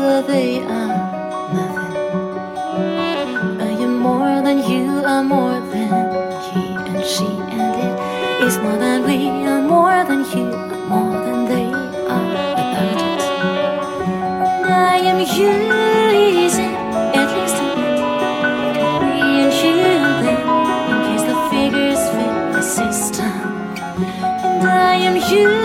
they are nothing. I am more than you are more than he and she, and it is more than we are more than you are more than they are without it. And I am you, easy, at least a bit. We and you and them, in case the figures fit the system. And I am you.